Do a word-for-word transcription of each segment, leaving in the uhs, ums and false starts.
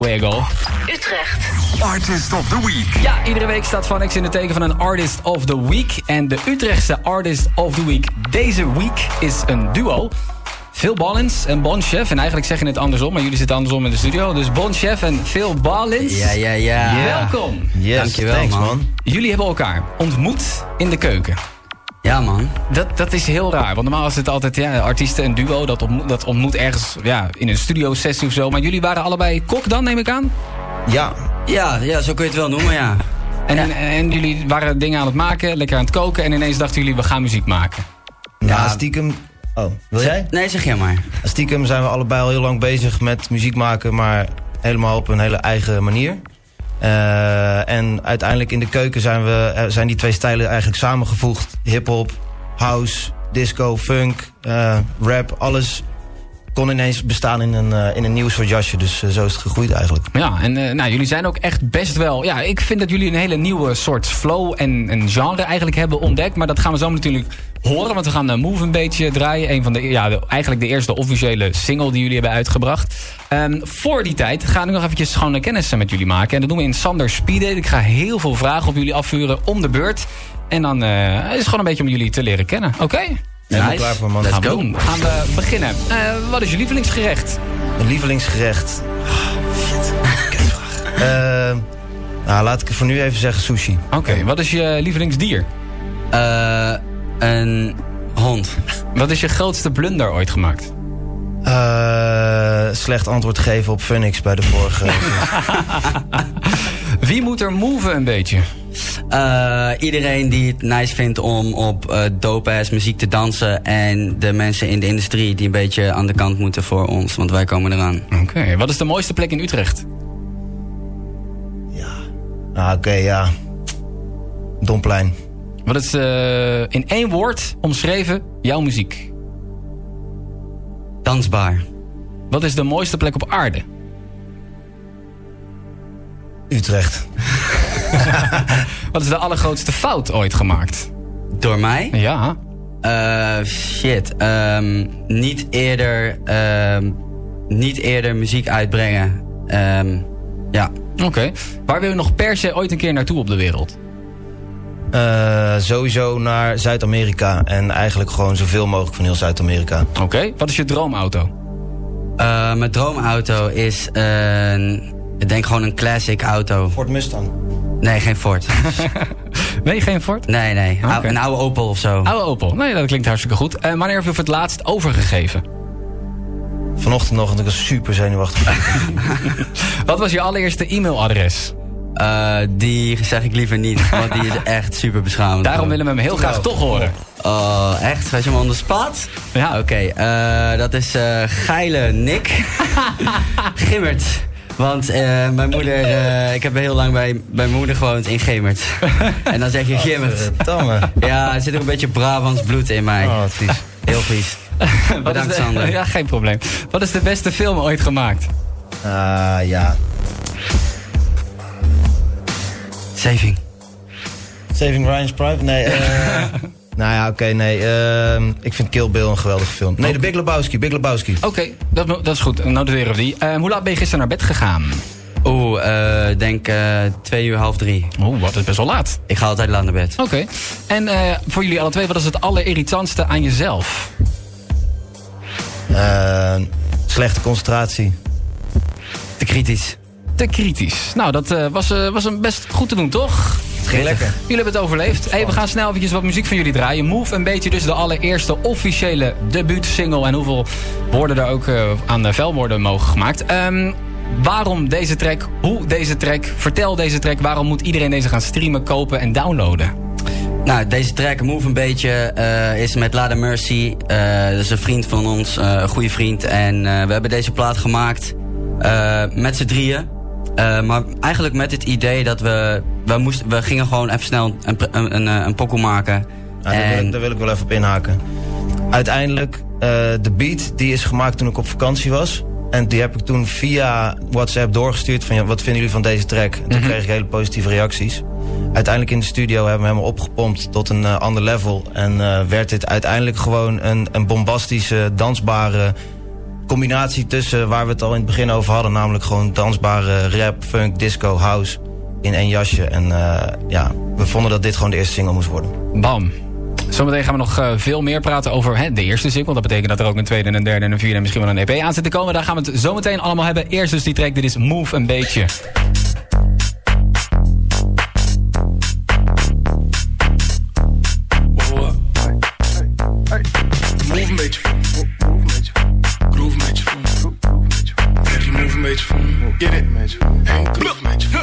Fuego. Utrecht. Artist of the Week. Ja, iedere week staat Funix in het teken van een Artist of the Week. En de Utrechtse Artist of the Week deze week is een duo. Phil Ballins en Bon Chef. En eigenlijk zeg je het andersom, maar jullie zitten andersom in de studio. Dus Bon Chef en Phil Ballins. Ja, ja, ja. Welkom. Yes, dankjewel, thanks, man. man. Jullie hebben elkaar ontmoet in de keuken. Ja, man. Dat, dat is heel raar, want normaal is het altijd ja, artiesten en duo. Dat ontmoet, dat ontmoet ergens ja, in een studio-sessie of zo. Maar jullie waren allebei kok dan, neem ik aan? Ja. Ja, ja, zo kun je het wel noemen, ja. En, ja. en, en jullie waren dingen aan het maken, lekker aan het koken. En ineens dachten jullie, we gaan muziek maken. Ja, Ja. stiekem... Oh, wil jij? Nee, zeg jij maar. Stiekem zijn we allebei al heel lang bezig met muziek maken, maar helemaal op een hele eigen manier. Uh, en uiteindelijk in de keuken zijn, we, zijn die twee stijlen eigenlijk samengevoegd. Hip-hop, house, disco, funk, uh, rap, alles kon ineens bestaan in een, uh, in een nieuw soort jasje. Dus uh, zo is het gegroeid eigenlijk. Ja, en uh, nou, jullie zijn ook echt best wel... Ja, ik vind dat jullie een hele nieuwe soort flow en een genre eigenlijk hebben ontdekt. Maar dat gaan we zo natuurlijk horen, want we gaan uh, Move een beetje draaien. Een van de, ja, de, eigenlijk de eerste officiële single die jullie hebben uitgebracht. Um, voor die tijd ga ik nog eventjes gewoon kennis met jullie maken. En dat doen we in Sander Speed Date. Ik ga heel veel vragen op jullie afvuren om de beurt. En dan uh, is het gewoon een beetje om jullie te leren kennen. Oké? Okay? Helemaal nice. Klaar voor, man. Let's gaan we doen. Gaan we beginnen. Uh, wat is je lievelingsgerecht? Mijn lievelingsgerecht? Oh, shit. uh, nou, laat ik voor nu even zeggen sushi. Oké, okay. Wat is je lievelingsdier? Uh, een hond. Wat is je grootste blunder ooit gemaakt? Uh, slecht antwoord geven op Funix bij de vorige. Wie moet er moven een beetje? Uh, iedereen die het nice vindt om op uh, dope-ass muziek te dansen. En de mensen in de industrie die een beetje aan de kant moeten voor ons. Want wij komen eraan. Oké, okay. Wat is de mooiste plek in Utrecht? Ja, nou oké, okay, ja. Domplein. Wat is uh, in één woord omschreven jouw muziek? Dansbaar. Wat is de mooiste plek op aarde? Utrecht. Wat is de allergrootste fout ooit gemaakt? Door mij? Ja. Uh, shit. Um, niet eerder... Um, niet eerder muziek uitbrengen. Um, ja. Oké. Okay. Waar wil je nog per se ooit een keer naartoe op de wereld? Uh, sowieso naar Zuid-Amerika. En eigenlijk gewoon zoveel mogelijk van heel Zuid-Amerika. Oké. Okay. Wat is je droomauto? Uh, mijn droomauto is een... Ik denk gewoon een classic auto. Ford Mustang? Nee, geen Ford. Nee, geen Ford? Nee, nee. Okay. Een oude Opel of zo. Oude Opel. Nee, dat klinkt hartstikke goed. Uh, wanneer heb je voor het laatst overgegeven? Vanochtend nog, want ik was super zenuwachtig. Wat was je allereerste e-mailadres? Uh, die zeg ik liever niet, want die is echt super beschamend. Daarom willen we hem heel graag toch horen. Oh, echt? Zet je hem on the spot? Ja. Oké, okay, uh, dat is uh, geile Nick. Gimmert. Want uh, mijn moeder, uh, ik heb heel lang bij, bij mijn moeder gewoond in Gemert. En dan zeg je Gimmert. Oh, ja, er zit ook een beetje Brabants bloed in mij. Oh, wat vies. Heel vies. Bedankt, de, Sander. Ja, geen probleem. Wat is de beste film ooit gemaakt? Ah, uh, ja. Saving. Saving Ryan's Private? Nee, uh, nou ja, oké, okay, nee. Uh, ik vind Kill Bill een geweldige film. Nee, de Big Lebowski, Big Lebowski. Oké, okay, dat, dat is goed. Noteren we die. Uh, hoe laat ben je gisteren naar bed gegaan? Oeh, uh, denk uh, twee uur, half drie. Oeh, wat is best wel laat. Ik ga altijd laat naar bed. Oké. Okay. En uh, voor jullie alle twee, wat is het allerirritantste aan jezelf? Uh, slechte concentratie. Te kritisch. Te kritisch. Nou, dat uh, was, uh, was een best goed te doen, toch? Het ging lekker. Jullie hebben het overleefd. Hey, we gaan snel eventjes wat muziek van jullie draaien. Move een beetje dus de allereerste officiële debuutsingle. En hoeveel woorden er ook uh, aan de vuilwoorden mogen gemaakt. Um, waarom deze track? Hoe deze track? Vertel deze track. Waarom moet iedereen deze gaan streamen, kopen en downloaden? Nou, deze track, Move een beetje, uh, is met Lada Mercy. Uh, dat is een vriend van ons, uh, een goede vriend. En uh, we hebben deze plaat gemaakt uh, met z'n drieën. Uh, maar eigenlijk met het idee dat we... We, moesten, we gingen gewoon even snel een, een, een, een pokoe maken. Ja, en... daar, wil, daar wil ik wel even op inhaken. Uiteindelijk, uh, de beat die is gemaakt toen ik op vakantie was. En die heb ik toen via WhatsApp doorgestuurd van ja, wat vinden jullie van deze track? En toen mm-hmm. kreeg ik hele positieve reacties. Uiteindelijk in de studio hebben we hem helemaal opgepompt tot een uh, ander level. En uh, werd dit uiteindelijk gewoon een, een bombastische, dansbare combinatie tussen waar we het al in het begin over hadden, namelijk gewoon dansbare rap, funk, disco, house in één jasje. En uh, ja, we vonden dat dit gewoon de eerste single moest worden. Bam. Zometeen gaan we nog uh, veel meer praten over hè, de eerste single. Dat betekent dat er ook een tweede, en een derde en een vierde en misschien wel een E P aan zit te komen. Daar gaan we het zometeen allemaal hebben. Eerst dus die track, dit is Move een beetje. Move een beetje van. Move een beetje van. Groove een beetje van. Krijg je move een beetje van. Get it. En groove een beetje van.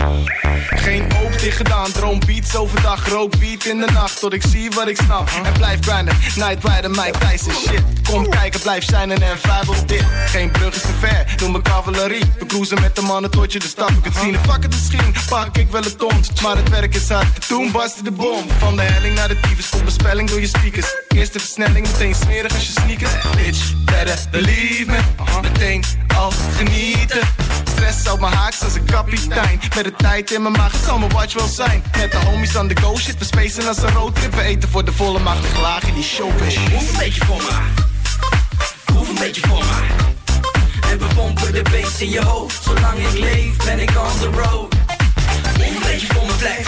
Geen oog dicht gedaan, droom beats overdag, rook beat in de nacht tot ik zie wat ik snap. En blijf grinden, night rider, Mike Tyson shit. Kom kijken, blijf shinen en vibe op dit. Geen brug is te ver, noem me cavalerie. We cruisen met de mannen tot je de stap kunt zien. En fuck het misschien, pak ik wel het tont. Maar het werk is hard, toen barstte de bom. Van de helling naar de tyfus, komt bespelling door je speakers. Eerste versnelling, meteen smerig als je sneakers. Bitch, better believe me. Meteen al genieten. Stress op mijn haaks als een kapitein. Met de tijd in mijn maag, het zal mijn watch wel zijn. Met de homies aan de go shit, we spacen als een roadtrip. We eten voor de volle machtige laag in die showbiz. Move een beetje voor me. Move een beetje voor me. En we pompen de bass in je hoofd. Zolang ik leef ben ik on the road. Move een beetje voor me flex.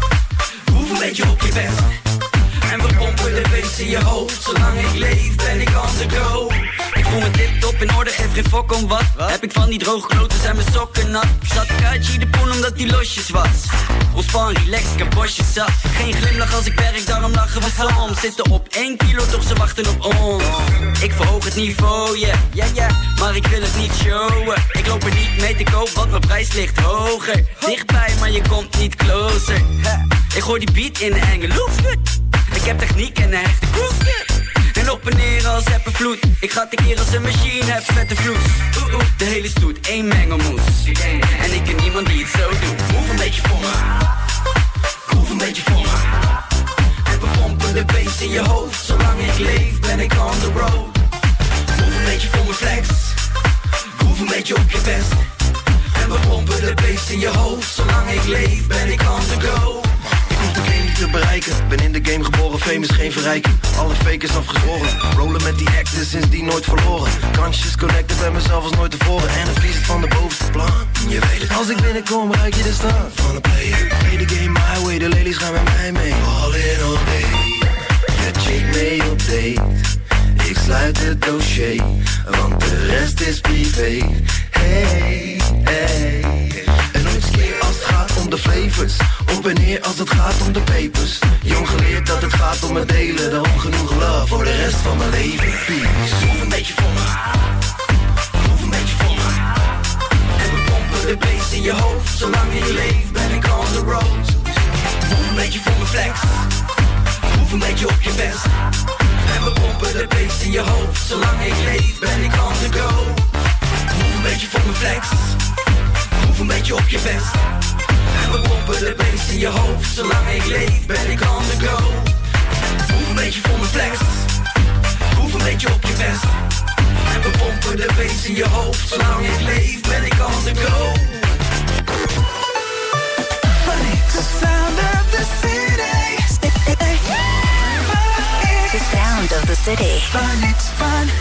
Move een beetje op je best. En we pompen de bass in je hoofd. Zolang ik leef ben ik on the go. Ik voel me dit op in orde, geef geen fok om wat. wat Heb ik van die droge kloten, zijn mijn sokken nat. Zat ik uit je de poen omdat die losjes was. Ontspan, relax, ik heb bosjes zat. Geen glimlach als ik werk, daarom lachen we soms. Zitten op één kilo, toch ze wachten op ons. Ik verhoog het niveau, yeah, yeah, yeah. Maar ik wil het niet showen. Ik loop er niet mee te koop, want mijn prijs ligt hoger. Dichtbij, maar je komt niet closer. Ik gooi die beat in de enge loop. Ik heb techniek en een hechte groove. En op en neer als heppenvloed. Ik ga tekeer als een machine, heb met de vloes. Oeh, oeh, de hele stoet, één mengelmoes. En ik ken niemand die het zo doet. Move een beetje voor me. Groove een beetje voor me. En we pompen de bass in je hoofd. Zolang ik leef ben ik on the road. Move een beetje voor me flex. Groove een beetje op je best. En we pompen de bass in je hoofd. Zolang ik leef ben ik on the go. Ik hoef de game niet te bereiken. Ben in de game geboren, fame is geen verrijking. Alle fakers afgezworen. Rollen met die actors, sindsdien nooit verloren. Kansjes connecten bij mezelf als nooit tevoren. En het vliegt van de bovenste plan. Je weet het, als ik binnenkom ruik je de staan van een player. Play the game my way, de ladies gaan met mij mee. All in all day. Je chick mee op date. Ik sluit het dossier, want de rest is privé. Hey, hey. En nooit keer als het gaat om de flavors. Op en neer als het gaat om de papers. Jong geleerd dat het gaat om het delen. Daarom genoeg love voor de rest van mijn leven. Peace. Move een beetje voor me. Move een beetje voor me. En we pompen de bass in je hoofd. Zolang ik leef ben ik on the road. Move een beetje voor me flex. Move een beetje op je best. En we pompen de bass in je hoofd. Zolang ik leef ben ik on the go. Move een beetje voor me flex. Move een beetje op je best. En we pompen de bass in je hoofd. Zolang ik leef ben ik on the go. Move een beetje voor me flex. Move een beetje op je best. En we pompen de bass in je hoofd. Zolang ik leef ben ik on the go. The sound of the city. The sound of the city.